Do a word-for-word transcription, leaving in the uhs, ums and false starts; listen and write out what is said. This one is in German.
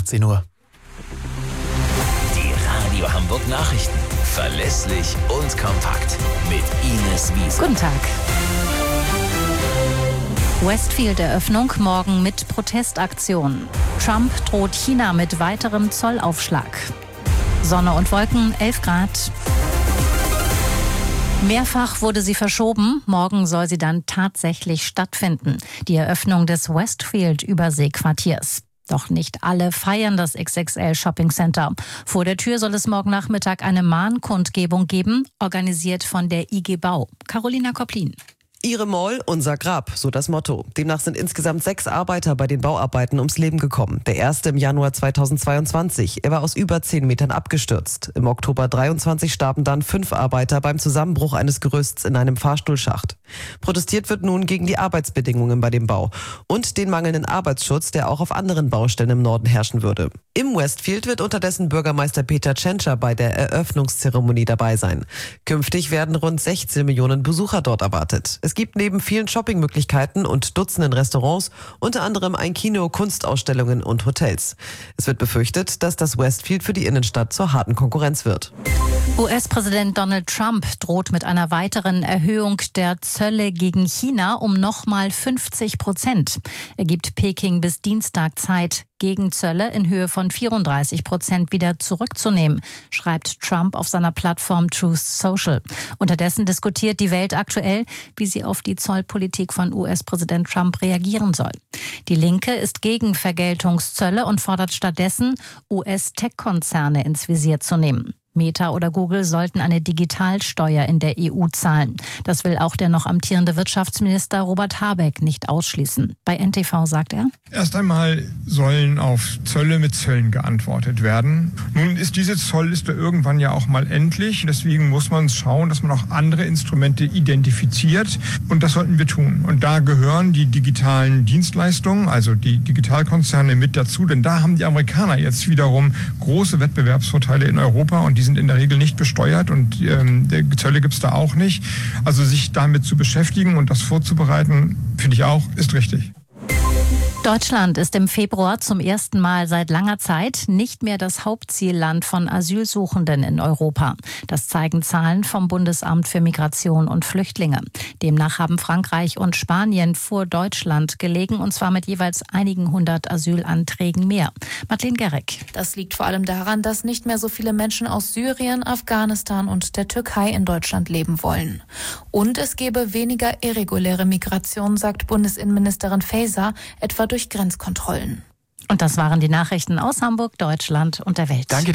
achtzehn Uhr. Die Radio Hamburg Nachrichten. Verlässlich und kompakt. Mit Ines Wiese. Guten Tag. Westfield-Eröffnung morgen mit Protestaktion. Trump droht China mit weiterem Zollaufschlag. Sonne und Wolken, elf Grad. Mehrfach wurde sie verschoben. Morgen soll sie dann tatsächlich stattfinden. Die Eröffnung des Westfield-Überseequartiers. Doch nicht alle feiern das X X L Shopping Center. Vor der Tür soll es morgen Nachmittag eine Mahnkundgebung geben, organisiert von der I G Bau. Carolina Kopplin. Ihre Mall, unser Grab, so das Motto. Demnach sind insgesamt sechs Arbeiter bei den Bauarbeiten ums Leben gekommen. Der erste im Januar zweitausendzweiundzwanzig. Er war aus über zehn Metern abgestürzt. Im Oktober dreiundzwanzig starben dann fünf Arbeiter beim Zusammenbruch eines Gerüsts in einem Fahrstuhlschacht. Protestiert wird nun gegen die Arbeitsbedingungen bei dem Bau und den mangelnden Arbeitsschutz, der auch auf anderen Baustellen im Norden herrschen würde. Im Westfield wird unterdessen Bürgermeister Peter Tschentscher bei der Eröffnungszeremonie dabei sein. Künftig werden rund sechzehn Millionen Besucher dort erwartet. Es gibt neben vielen Shoppingmöglichkeiten und Dutzenden Restaurants unter anderem ein Kino, Kunstausstellungen und Hotels. Es wird befürchtet, dass das Westfield für die Innenstadt zur harten Konkurrenz wird. U S-Präsident Donald Trump droht mit einer weiteren Erhöhung der Zölle gegen China um nochmal fünfzig Prozent. Er gibt Peking bis Dienstag Zeit, Gegenzölle in Höhe von vierunddreißig Prozent wieder zurückzunehmen, schreibt Trump auf seiner Plattform Truth Social. Unterdessen diskutiert die Welt aktuell, wie sie auf die Zollpolitik von U S-Präsident Trump reagieren soll. Die Linke ist gegen Vergeltungszölle und fordert stattdessen, U S-Tech-Konzerne ins Visier zu nehmen. Meta oder Google sollten eine Digitalsteuer in der E U zahlen. Das will auch der noch amtierende Wirtschaftsminister Robert Habeck nicht ausschließen. Bei N T V sagt er: Erst einmal sollen auf Zölle mit Zöllen geantwortet werden. Nun ist diese Zollliste irgendwann ja auch mal endlich. Deswegen muss man schauen, dass man auch andere Instrumente identifiziert. Und das sollten wir tun. Und da gehören die digitalen Dienstleistungen, also die Digitalkonzerne mit dazu. Denn da haben die Amerikaner jetzt wiederum große Wettbewerbsvorteile in Europa. Und die sind in der Regel nicht besteuert und ähm, der Zölle gibt es da auch nicht. Also sich damit zu beschäftigen und das vorzubereiten, finde ich auch, ist richtig. Deutschland ist im Februar zum ersten Mal seit langer Zeit nicht mehr das Hauptzielland von Asylsuchenden in Europa. Das zeigen Zahlen vom Bundesamt für Migration und Flüchtlinge. Demnach haben Frankreich und Spanien vor Deutschland gelegen, und zwar mit jeweils einigen hundert Asylanträgen mehr. Madeleine Gerek. Das liegt vor allem daran, dass nicht mehr so viele Menschen aus Syrien, Afghanistan und der Türkei in Deutschland leben wollen. Und es gebe weniger irreguläre Migration, sagt Bundesinnenministerin Faeser, etwa durch Grenzkontrollen. Und das waren die Nachrichten aus Hamburg, Deutschland und der Welt. Danke.